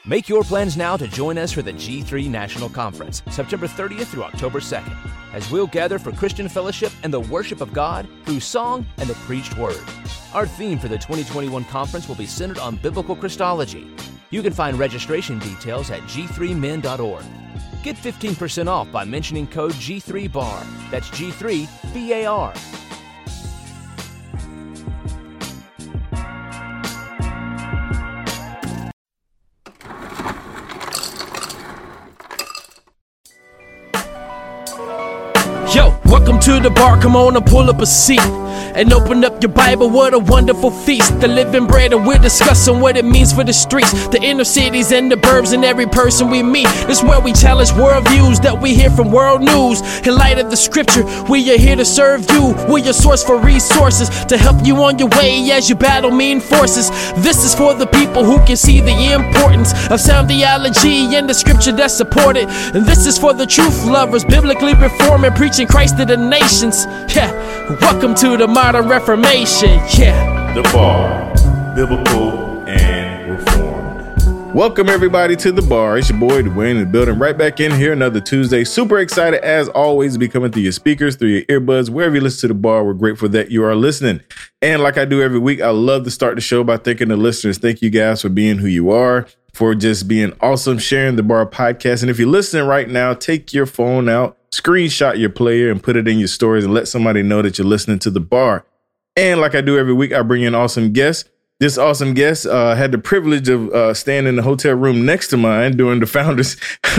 Make your plans now to join us for the G3 National Conference, September 30th through October 2nd, as we'll gather for Christian fellowship and the worship of God through song and the preached word. Our theme for the 2021 conference will be centered on biblical Christology. You can find registration details at g3men.org. Get 15% off by mentioning code G3BAR. That's G3BAR. Yo, welcome to the bar. Come on and pull up a seat and open up your Bible. What a wonderful feast. The living bread, and we're discussing what it means for the streets, the inner cities and the burbs, and every person we meet. This is where we challenge worldviews that we hear from world news. In light of the scripture, we are here to serve you. We're your source for resources to help you on your way as you battle mean forces. This is for the people who can see the importance of sound theology and the scripture that support it. And this is for the truth lovers, biblically reforming, preaching Christ to the nations. Yeah, welcome to the modern Reformation. Yeah, The Bar, biblical and reformed. Welcome everybody to The Bar. It's your boy Dwayne in the building, right back in here another Tuesday. Super excited as always to be coming through your speakers, through your earbuds, wherever you listen to The Bar. We're grateful that you are listening. And like I do every week, I love to start the show by thanking the listeners. Thank you guys for being who you are, for just being awesome, sharing The Bar podcast. And if you're listening right now, take your phone out, screenshot your player and put it in your stories and let somebody know that you're listening to The Bar. And like I do every week, I bring in awesome guests. This awesome guest had the privilege of staying in the hotel room next to mine during the founders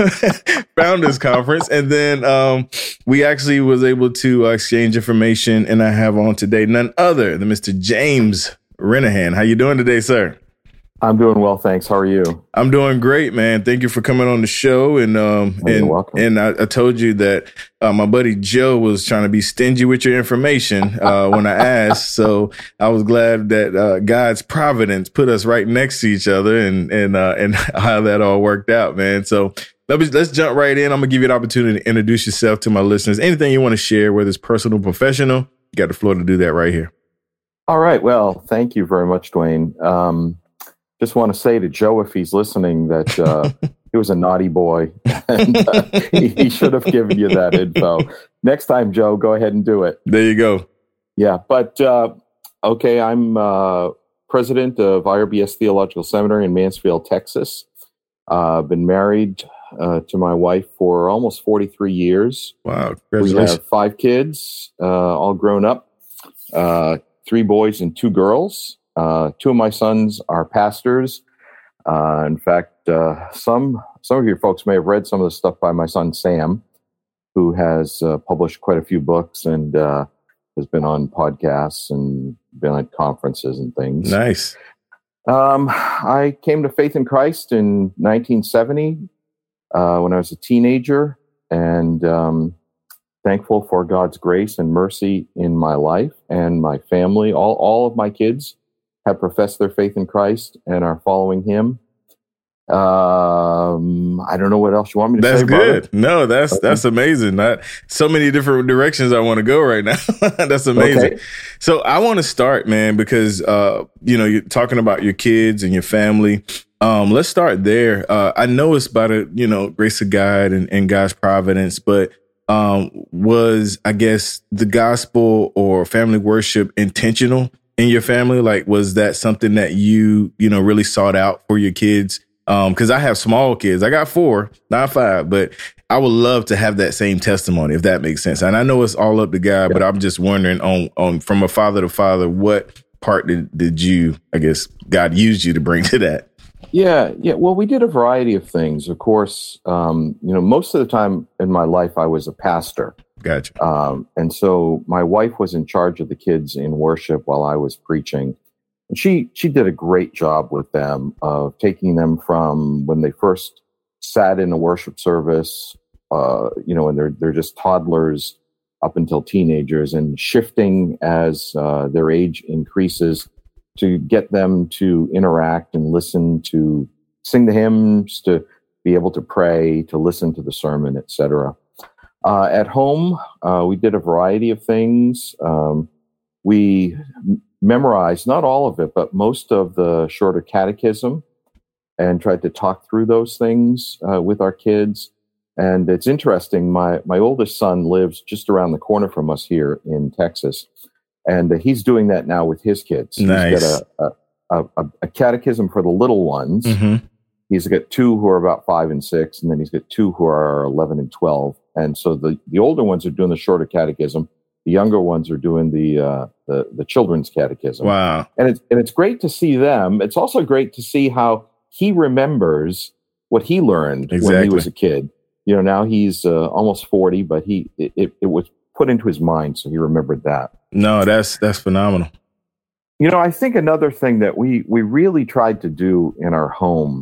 conference. And then we actually was able to exchange information. And I have on today none other than Mr. James Renahan. How you doing today, sir? I'm doing well, thanks. How are you? I'm doing great, man. Thank you for coming on the show. And you're welcome. And I told you that my buddy Joe was trying to be stingy with your information when I asked. So I was glad that God's providence put us right next to each other, and how that all worked out, man. So let's jump right in. I'm gonna give you an opportunity to introduce yourself to my listeners. Anything you want to share, whether it's personal, professional, you got the floor to do that right here. All right. Well, thank you very much, Dwayne. Just want to say to Joe, if he's listening, that he was a naughty boy, and he should have given you that info. Next time, Joe, go ahead and do it. There you go. Yeah, but okay, I'm president of IRBS Theological Seminary in Mansfield, Texas. I've been married to my wife for almost 43 years. Wow, congratulations. We have 5 kids, all grown up, 3 boys and 2 girls. 2 of my sons are pastors. In fact, some of your folks may have read some of the stuff by my son, Sam, who has published quite a few books and has been on podcasts and been at conferences and things. Nice. I came to faith in Christ in 1970 when I was a teenager, and thankful for God's grace and mercy in my life and my family. All of my kids have professed their faith in Christ and are following Him. I don't know what else you want me to say. That's good. About it. No, that's amazing. Not so many different directions I want to go right now. That's amazing. Okay. So I want to start, man, because you're talking about your kids and your family. Let's start there. I know it's by the grace of God and God's providence, but was, I guess, the gospel or family worship intentional in your family? Like, was that something that you really sought out for your kids? Because I have small kids. I got 4, not 5, but I would love to have that same testimony, if that makes sense. And I know it's all up to God, but I'm just wondering on from a father to father, what part did you, I guess, God used you to bring to that? Yeah. Well, we did a variety of things. Of course, most of the time in my life, I was a pastor. Gotcha. And so my wife was in charge of the kids in worship while I was preaching. And she did a great job with them of taking them from when they first sat in a worship service, and they're just toddlers up until teenagers, and shifting as their age increases to get them to interact and listen, to sing the hymns, to be able to pray, to listen to the sermon, etc. At home, we did a variety of things. We memorized, not all of it, but most of the shorter catechism. and tried to talk through those things with our kids. And it's interesting. My oldest son lives just around the corner from us here in Texas, and he's doing that now with his kids. Nice. He's got a catechism for the little ones. Mm-hmm. He's got 2 who are about 5 and 6, and then he's got 2 who are 11 and 12. And so the older ones are doing the shorter catechism. The younger ones are doing the children's catechism. Wow. And it's great to see them. It's also great to see how he remembers what he learned when he was a kid. You know, now he's almost 40, but it was put into his mind, so he remembered that. No, that's phenomenal. You know, I think another thing that we really tried to do in our home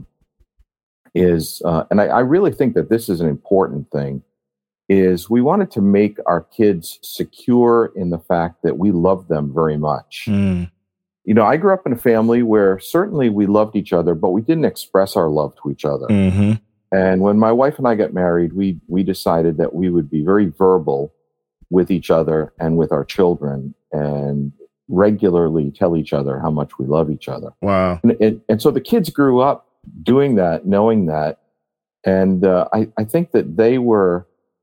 is, and I really think that this is an important thing, is we wanted to make our kids secure in the fact that we love them very much. Mm. You know, I grew up in a family where certainly we loved each other, but we didn't express our love to each other. Mm-hmm. And when my wife and I got married, we decided that we would be very verbal with each other and with our children, and regularly tell each other how much we love each other. Wow. And so the kids grew up doing that, knowing that. And I think that they were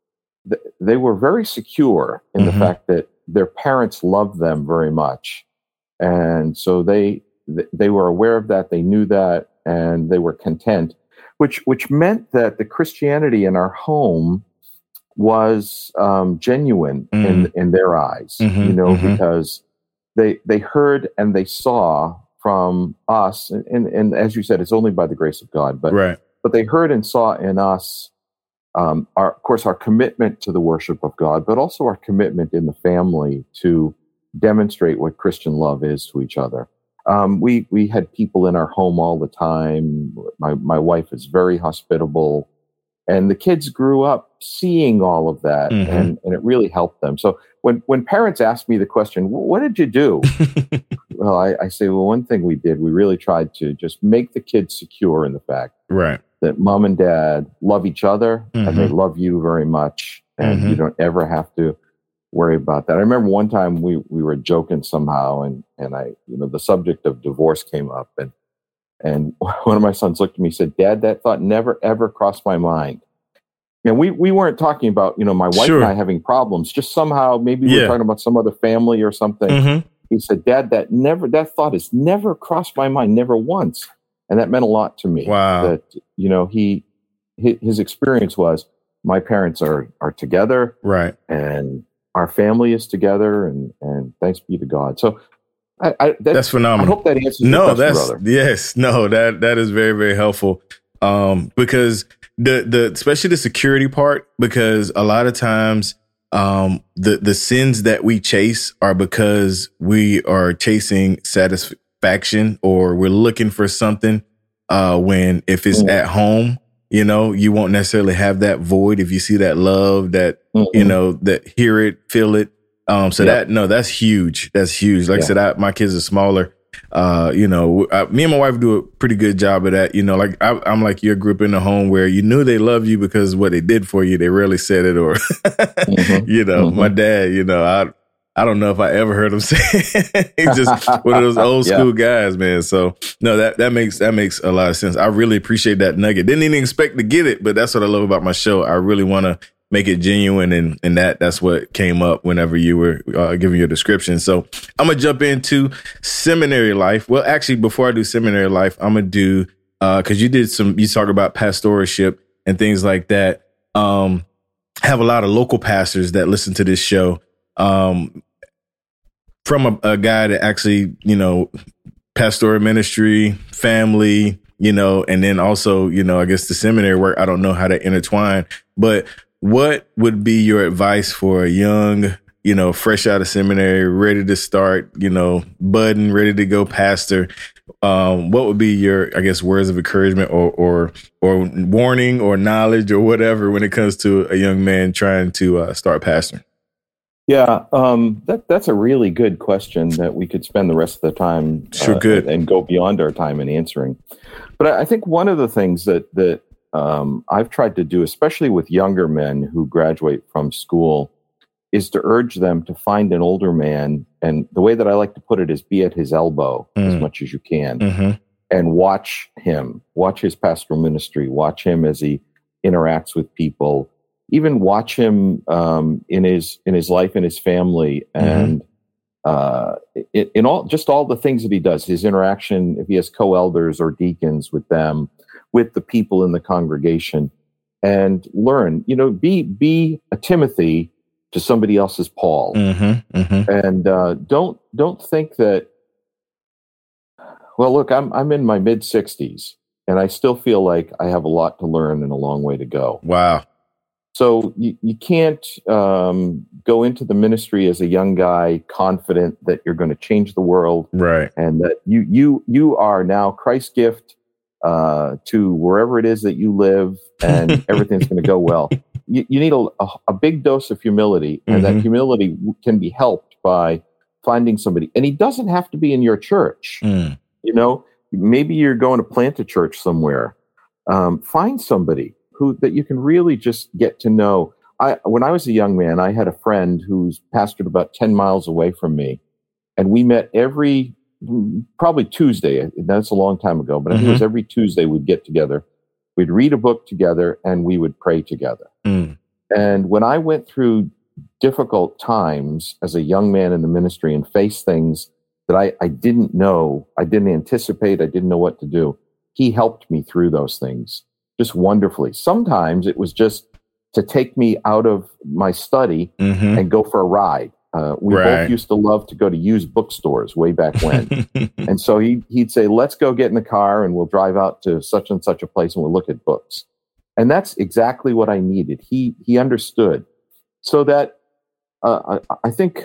very secure in the fact that their parents loved them very much. And so they were aware of that. They knew that, and they were content, which meant that the Christianity in our home was genuine in their eyes, because they heard and they saw from us, and as you said, it's only by the grace of God, but they heard and saw in us, of course, our commitment to the worship of God, but also our commitment in the family to demonstrate what Christian love is to each other. We had people in our home all the time. My wife is very hospitable, and the kids grew up seeing all of that, and it really helped them. So when parents ask me the question, what did you do? Well, I say, well, one thing we did, we really tried to just make the kids secure in the fact that mom and dad love each other, and they love you very much, and you don't ever have to worry about that. I remember one time we were joking somehow, and the subject of divorce came up, and one of my sons looked at me and said, "Dad, that thought never ever crossed my mind." And we weren't talking about, my wife and I having problems, just somehow maybe we were talking about some other family or something. He said, "Dad, that thought has never crossed my mind, never once." And that meant a lot to me. Wow. That, his experience was, my parents are together. Right. And our family is together, and thanks be to God. So that's phenomenal. I hope that answers your question, brother. Yes. No, that is very, very helpful. Because the especially the security part, because a lot of times the sins that we chase are because we are chasing satisfaction, or we're looking for something when if it's at home, you won't necessarily have that void if you see that love, that that hear it, feel it. That's huge. That's huge. Like I said, my kids are smaller. Me and my wife do a pretty good job of that. Like I'm like your group in the home where you knew they love you because of what they did for you. They rarely said it, or my dad. I don't know if I ever heard him say it. He's just one of those old school guys, man. So no, that makes a lot of sense. I really appreciate that nugget. Didn't even expect to get it, but that's what I love about my show. I really want to make it genuine, and that's what came up whenever you were giving your description. So I'm gonna jump into seminary life. Well, actually, before I do seminary life, I'm gonna do because you talk about pastorship and things like that. Have a lot of local pastors that listen to this show. From a guy that actually, pastoral ministry, family, and then also, I guess the seminary work, I don't know how to intertwine, but what would be your advice for a young, fresh out of seminary, ready to start, budding, ready to go pastor? What would be your, I guess, words of encouragement or warning or knowledge or whatever when it comes to a young man trying to start pastoring? Yeah, that's a really good question that we could spend the rest of the time and go beyond our time in answering. But I think one of the things that I've tried to do, especially with younger men who graduate from school, is to urge them to find an older man. And the way that I like to put it is be at his elbow as much as you can and watch him Watch his pastoral ministry. Watch him as he interacts with people. Even watch him in his life and his family, and in all the things that he does. His interaction, if he has co-elders or deacons with them, with the people in the congregation, and learn. Be a Timothy to somebody else's Paul, and don't think that. Well, look, I'm in my mid-60s, and I still feel like I have a lot to learn and a long way to go. Wow. So you can't go into the ministry as a young guy confident that you're going to change the world, right? And that you are now Christ's gift to wherever it is that you live, and everything's going to go well. You need a big dose of humility, and that humility can be helped by finding somebody. And he doesn't have to be in your church. Maybe you're going to plant a church somewhere. Find somebody that you can really just get to know. When I was a young man, I had a friend who's pastored about 10 miles away from me, and we met probably Tuesday. That's a long time ago, but I think it was every Tuesday we'd get together. We'd read a book together, and we would pray together. And when I went through difficult times as a young man in the ministry and faced things that I didn't know, I didn't anticipate, I didn't know what to do, he helped me through those things just wonderfully. Sometimes it was just to take me out of my study and go for a ride. We both used to love to go to used bookstores way back when. And so he'd say, let's go get in the car and we'll drive out to such and such a place and we'll look at books. And that's exactly what I needed. He understood. So that I think,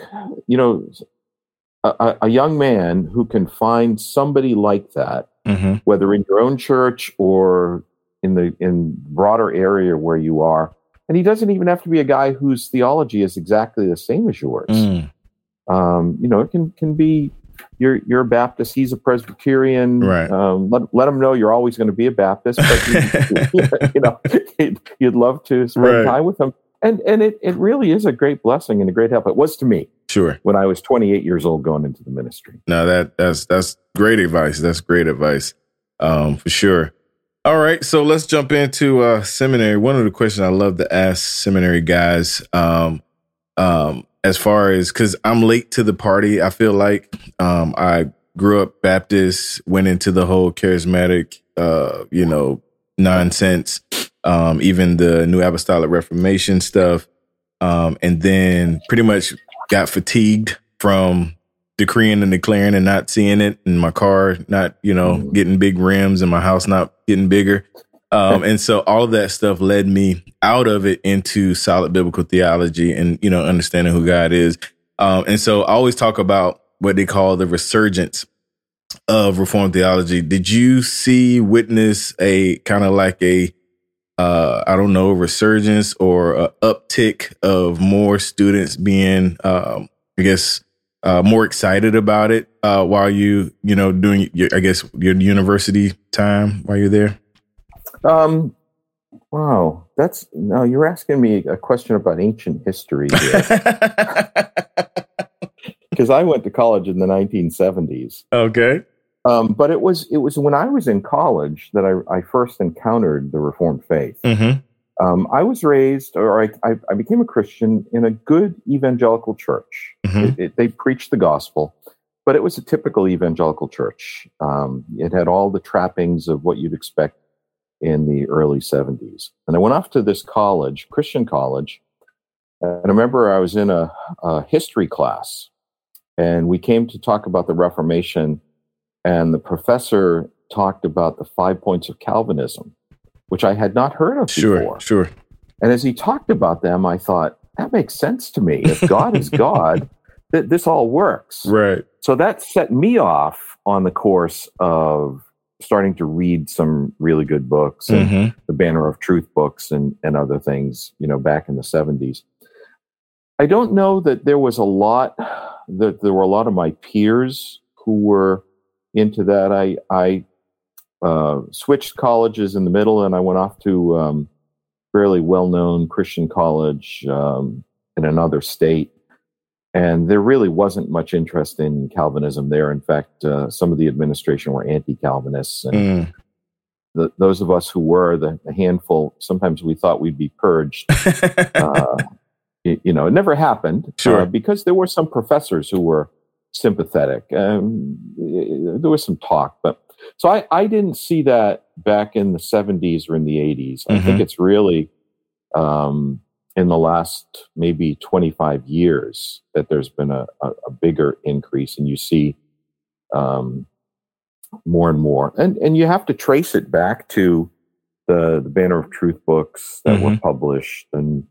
a young man who can find somebody like that, whether in your own church or in broader area where you are, and he doesn't even have to be a guy whose theology is exactly the same as yours. It can be you're a Baptist, he's a Presbyterian. Right. Let him know you're always going to be a Baptist, but you'd love to spend time with him. And it really is a great blessing and a great help. It was to me. Sure. When I was 28 years old going into the ministry. No, that's great advice. That's great advice, for sure. All right, so let's jump into seminary. One of the questions I love to ask seminary guys, as far as, because I'm late to the party, I feel like I grew up Baptist, went into the whole charismatic, nonsense, even the New Apostolic Reformation stuff, and then pretty much got fatigued from decreeing and declaring and not seeing it, and my car not, getting big rims, and my house not getting bigger. And so all of that stuff led me out of it into solid biblical theology and, understanding who God is. And so I always talk about what they call the resurgence of Reformed theology. Did you witness a kind of like a resurgence or a uptick of more students being, more excited about it while you, doing your university time while you're there? Wow, you're asking me a question about ancient history here. Because I went to college in the 1970s. Okay. But it was when I was in college that I first encountered the Reformed faith. I was raised, or I became a Christian in a good evangelical church. They preached the gospel, but it was a typical evangelical church. It had all the trappings of what you'd expect in the early 70s. And I went off to this college, Christian college, and I remember I was in a history class, and we came to talk about the Reformation, and the professor talked about the 5 points of Calvinism, which I had not heard of before. Sure. And as he talked about them, I thought, that makes sense to me. If God is God, this all works. Right. So that set me off on the course of starting to read some really good books, and the Banner of Truth books and other things, back in the 70s. I don't know that there were a lot of my peers who were into that. I switched colleges in the middle, and I went off to fairly well-known Christian college in another state. And there really wasn't much interest in Calvinism there. In fact, some of the administration were anti-Calvinists. And those of us who were the handful, sometimes we thought we'd be purged. It never happened. Sure. Because there were some professors who were sympathetic. There was some talk, but so I didn't see that back in the 70s or in the 80s. I think it's really in the last maybe 25 years that there's been a bigger increase, and you see more and more. And you have to trace it back to the Banner of Truth books that were published, and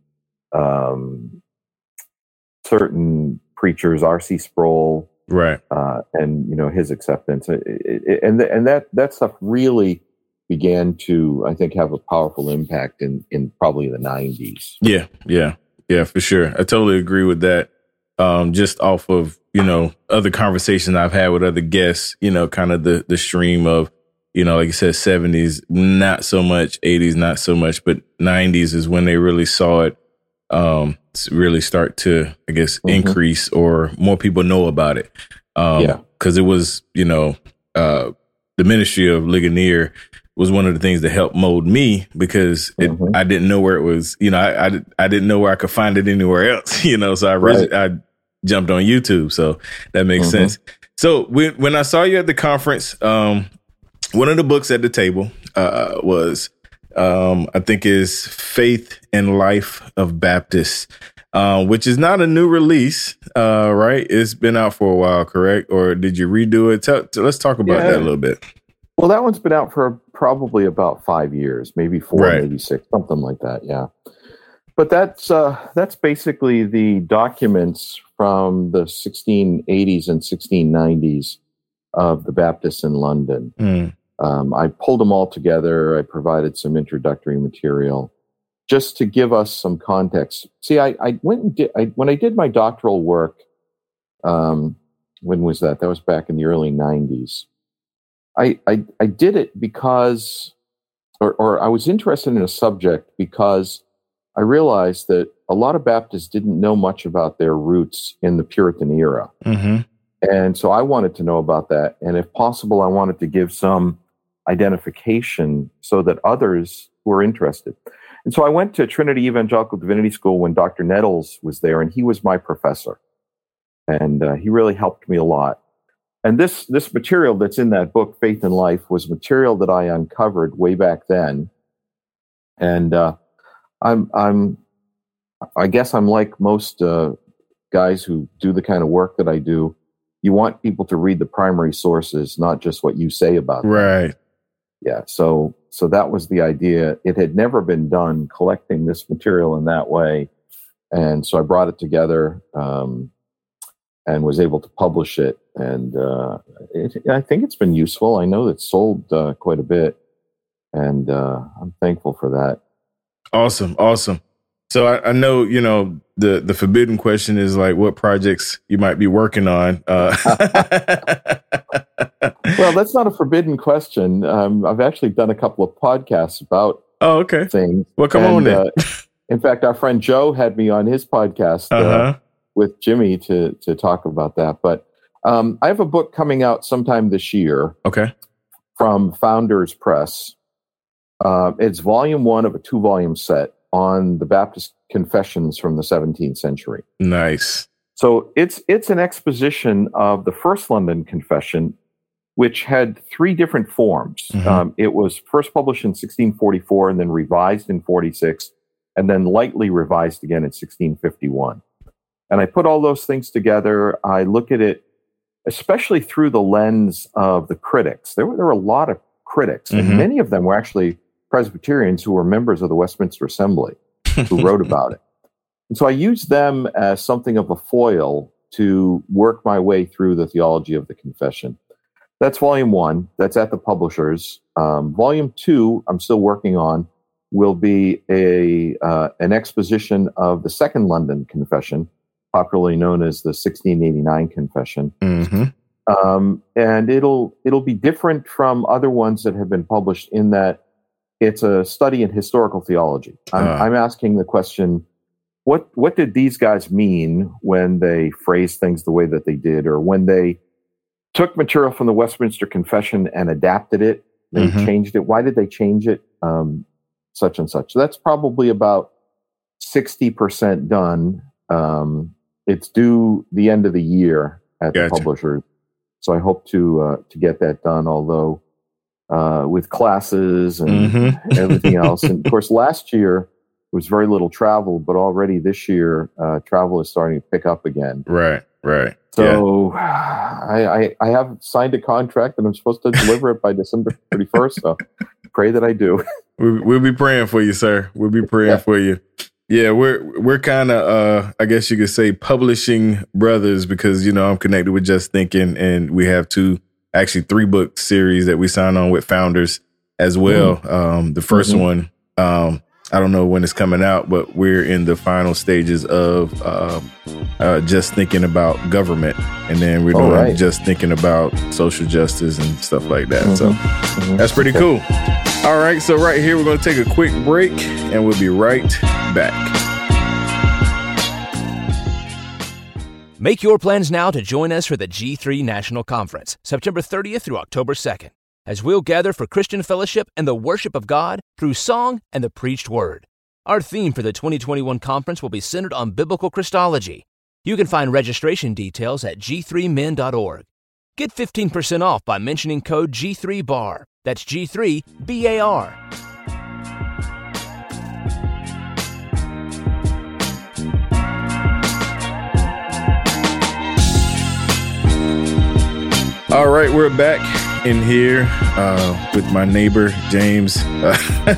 certain preachers, R.C. Sproul, right, and his acceptance, and that stuff really began to, I think, have a powerful impact in probably the 90s. Yeah, for sure. I totally agree with that. Just off of other conversations I've had with other guests, kind of the stream of like you said, 70s not so much, 80s not so much, but 90s is when they really saw it really start to, I guess, increase, or more people know about it. Because it was, the ministry of Ligonier was one of the things that helped mold me, because I didn't know where it was. I didn't know where I could find it anywhere else. So I jumped on YouTube. So that makes sense. So when I saw you at the conference, one of the books at the table was, I think, is Faith and Life of Baptists, which is not a new release, right? It's been out for a while, correct? Or did you redo it? Let's talk about that a little bit. Well, that one's been out for probably about 5 years, maybe 4, maybe 6, something like that. Yeah. But that's basically the documents from the 1680s and 1690s of the Baptists in London. I pulled them all together. I provided some introductory material just to give us some context. See, I went and when I did my doctoral work, when was that? That was back in the early 90s. I did it because, or I was interested in a subject because I realized that a lot of Baptists didn't know much about their roots in the Puritan era. And so I wanted to know about that. And if possible, I wanted to give some identification so that others were interested. And so I went to Trinity Evangelical Divinity School when Dr. Nettles was there, and he was my professor. And he really helped me a lot. And this material that's in that book, Faith and Life, was material that I uncovered way back then. And I guess I'm like most guys who do the kind of work that I do. You want people to read the primary sources, not just what you say about them. Right. Yeah. So that was the idea. It had never been done, collecting this material in that way. And so I brought it together and was able to publish it. And I think it's been useful. I know it's sold quite a bit. And I'm thankful for that. Awesome. So I know, the forbidden question is like what projects you might be working on. Well, that's not a forbidden question. I've actually done a couple of podcasts about things. Well, come on then. In fact, our friend Joe had me on his podcast with Jimmy to talk about that. But I have a book coming out sometime this year. Okay. From Founders Press. It's volume 1 of a 2-volume set on the Baptist confessions from the 17th century. Nice. So it's an exposition of the First London Confession, which had 3 different forms. It was first published in 1644 and then revised in 46, and then lightly revised again in 1651. And I put all those things together. I look at it, especially through the lens of the critics. There were a lot of critics, and many of them were actually Presbyterians who were members of the Westminster Assembly who wrote about it. And so I used them as something of a foil to work my way through the theology of the confession. That's volume 1. That's at the publishers. Volume 2, I'm still working on, will be an exposition of the Second London Confession, popularly known as the 1689 Confession. And it'll be different from other ones that have been published in that it's a study in historical theology. I'm asking the question, what did these guys mean when they phrased things the way that they did, or when they took material from the Westminster Confession and adapted it They changed it. Why did they change it? Such and such. So that's probably about 60% done. It's due the end of the year at the publisher. So I hope to get that done, although with classes and everything else. And of course, last year was very little travel, but already this year, travel is starting to pick up again. Right. So I have signed a contract and I'm supposed to deliver it by December 31st. So pray that I do. We'll be praying for you, sir. We'll be praying for you. Yeah, we're kind of, I guess you could say, publishing brothers because, I'm connected with Just Thinking, and we have three book series that we signed on with Founders as well. The first one, I don't know when it's coming out, but we're in the final stages of Just Thinking about government, and then we're doing Just Thinking about social justice and stuff like that. So that's pretty cool. All right, so right here, we're going to take a quick break, and we'll be right back. Make your plans now to join us for the G3 National Conference, September 30th through October 2nd, as we'll gather for Christian fellowship and the worship of God through song and the preached word. Our theme for the 2021 conference will be centered on biblical Christology. You can find registration details at g3men.org. Get 15% off by mentioning code G3BAR. That's G3BAR. All right, we're back in here with my neighbor, James. I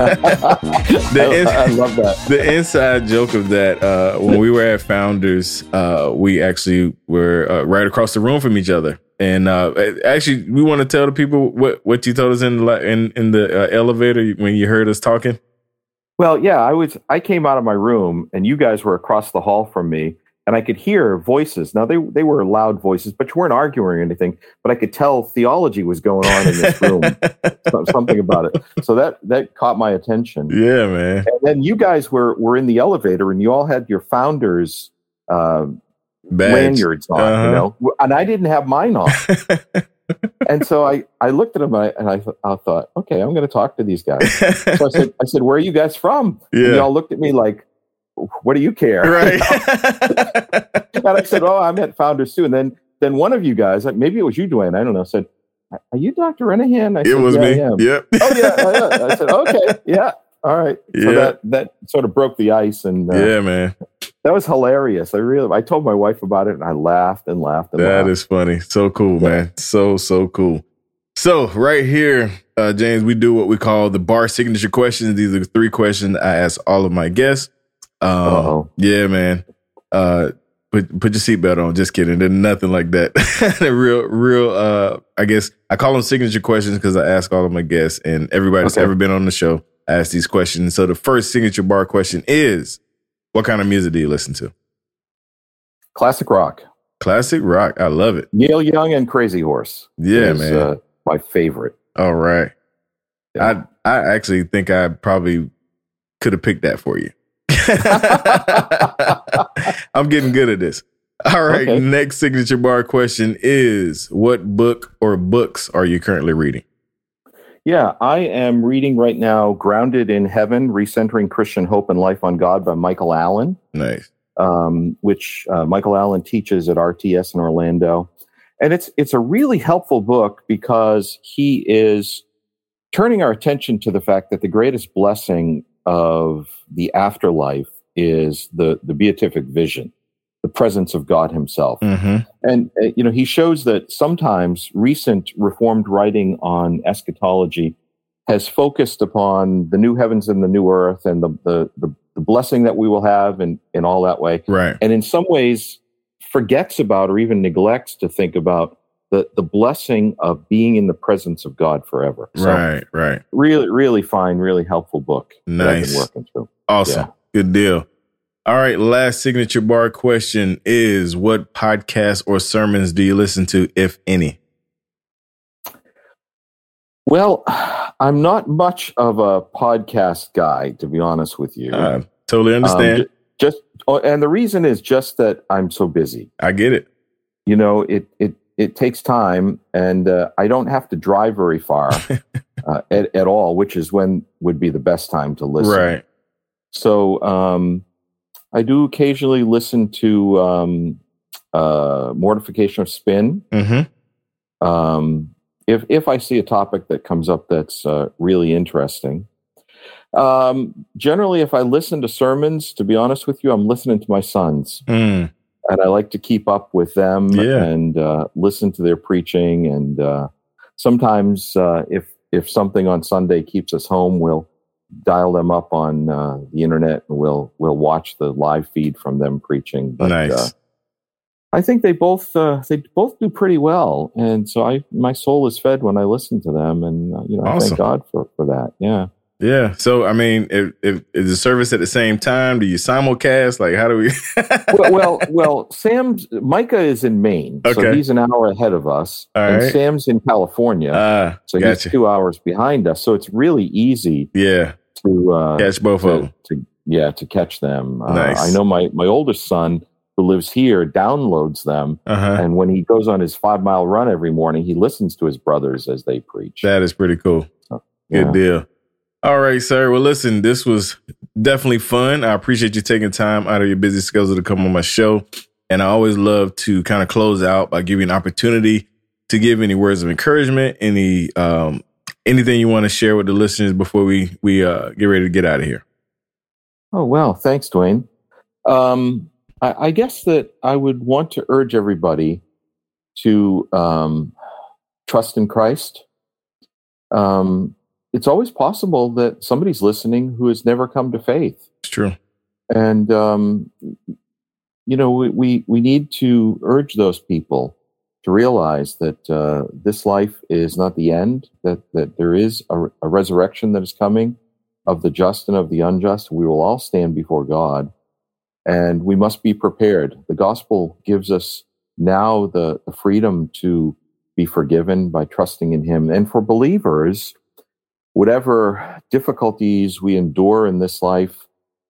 love that. The inside joke of that, when we were at Founders, we actually were right across the room from each other. And actually, we want to tell the people what you told us in the elevator when you heard us talking. Well, yeah, I came out of my room and you guys were across the hall from me, and I could hear voices. Now they were loud voices, but you weren't arguing or anything. But I could tell theology was going on in this room, something about it. So that caught my attention. Yeah, man. And then you guys were in the elevator, and you all had your Founders lanyards on, and I didn't have mine on. And so I looked at them and I thought, okay, I'm going to talk to these guys. So I said, where are you guys from? Yeah. And they all looked at me like, what do you care? Right. And I said, oh, I'm at Founders too. And then one of you guys, maybe it was you, Dwayne, I don't know, said, are you Dr. Renahan? It was me. Yep. Oh yeah. I said, okay, yeah. All right. So that sort of broke the ice, and yeah, man, that was hilarious. I told my wife about it, and I laughed and laughed. That is funny. So cool, man. So cool. So right here, James, we do what we call the bar signature questions. These are 3 questions I ask all of my guests. Yeah, man. Put your seatbelt on. Just kidding. There's nothing like that. real. I guess I call them signature questions because I ask all of my guests, and everybody that's ever been on the show ask these questions. So the first signature bar question is, what kind of music do you listen to? Classic rock. Classic rock. I love it. Neil Young and Crazy Horse. Yeah, man. My favorite. All right. Yeah. I actually think I probably could have picked that for you. I'm getting good at this. All right. Okay. Next signature bar question is, what book or books are you currently reading? Yeah, I am reading right now Grounded in Heaven, Recentering Christian Hope and Life on God by Michael Allen. Nice. Which Michael Allen teaches at RTS in Orlando. And it's a really helpful book because he is turning our attention to the fact that the greatest blessing of the afterlife is the beatific vision, the presence of God himself. Mm-hmm. And, he shows that sometimes recent Reformed writing on eschatology has focused upon the new heavens and the new earth and the blessing that we will have and in all that way. Right. And in some ways forgets about or even neglects to think about the blessing of being in the presence of God forever. So right. Really, really fine, really helpful book. Nice. That I've been working through. Awesome. Yeah. Good deal. All right. Last signature bar question is, what podcasts or sermons do you listen to, if any? Well, I'm not much of a podcast guy, to be honest with you. Totally understand. And the reason is just that I'm so busy. I get it. It it takes time, and I don't have to drive very far at all, which is when would be the best time to listen. Right. So I do occasionally listen to Mortification of Spin. Mm-hmm. If I see a topic that comes up that's really interesting. Generally, if I listen to sermons, to be honest with you, I'm listening to my sons. Mm. And I like to keep up with them and listen to their preaching. And sometimes if something on Sunday keeps us home, we'll dial them up on the internet and we'll watch the live feed from them preaching. But, nice. I think they both do pretty well. And so my soul is fed when I listen to them. And, Awesome. I thank God for that. Yeah. Yeah. So, I mean, if is the service at the same time? Do you simulcast? Like, how do we? well, Micah is in Maine, so he's an hour ahead of us. All and right. Sam's in California, so gotcha. He's 2 hours behind us. So it's really easy. Yeah. To catch both of them. To catch them. Nice. I know my oldest son, who lives here, downloads them, and when he goes on his 5-mile run every morning, he listens to his brothers as they preach. That is pretty cool. So, Good deal. All right, sir. Well, listen, this was definitely fun. I appreciate you taking time out of your busy schedule to come on my show. And I always love to kind of close out by giving you an opportunity to give any words of encouragement, anything you want to share with the listeners before we get ready to get out of here. Oh, well, thanks, Dwayne. I guess that I would want to urge everybody to trust in Christ. It's always possible that somebody's listening who has never come to faith. It's true. And, we need to urge those people to realize that this life is not the end, that there is a resurrection that is coming of the just and of the unjust. We will all stand before God, and we must be prepared. The gospel gives us now the freedom to be forgiven by trusting in Him. And for believers, whatever difficulties we endure in this life,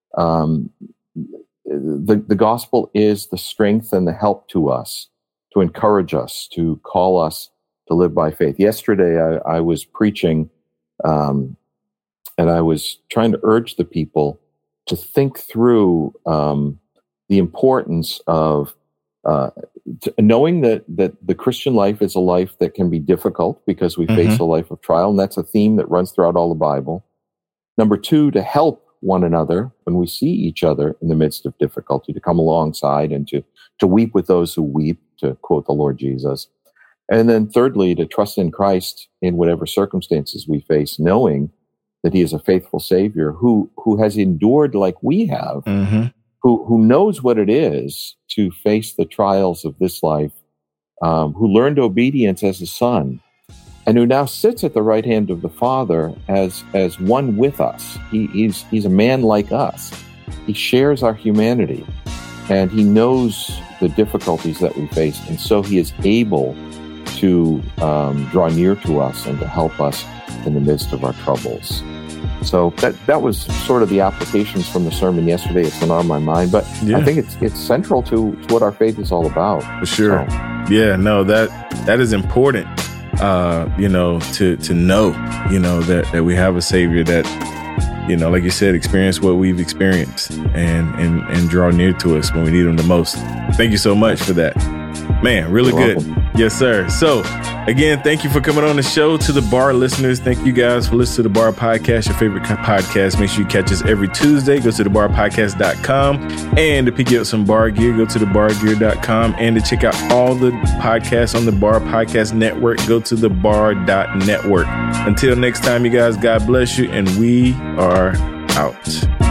the gospel is the strength and the help to us, to encourage us, to call us to live by faith. Yesterday, I was preaching, and I was trying to urge the people to think through the importance of knowing that the Christian life is a life that can be difficult because we face a life of trial, and that's a theme that runs throughout all the Bible. Number two, to help one another when we see each other in the midst of difficulty, to come alongside and to weep with those who weep, to quote the Lord Jesus. And then thirdly, to trust in Christ in whatever circumstances we face, knowing that He is a faithful Savior who has endured like we have, who knows what it is to face the trials of this life, who learned obedience as a son, and who now sits at the right hand of the Father as one with us. He's a man like us. He shares our humanity, and He knows the difficulties that we face, and so He is able to draw near to us and to help us in the midst of our troubles. So that was sort of the applications from the sermon yesterday. It's been on my mind, but I think it's central to what our faith is all about. For sure. So. Yeah, no, that is important. To know, that we have a Savior that, like you said, experience what we've experienced and draw near to us when we need Him the most. Thank you so much for that. Man, really You're good. welcome. Yes, sir. So, again, thank you for coming on the show. To the Bar listeners, thank you guys for listening to the Bar Podcast, your favorite podcast. Make sure you catch us every Tuesday. Go to thebarpodcast.com. And to pick up some bar gear, go to thebargear.com. And to check out all the podcasts on the Bar Podcast Network, go to thebar.network. Until next time, you guys, God bless you. And we are out.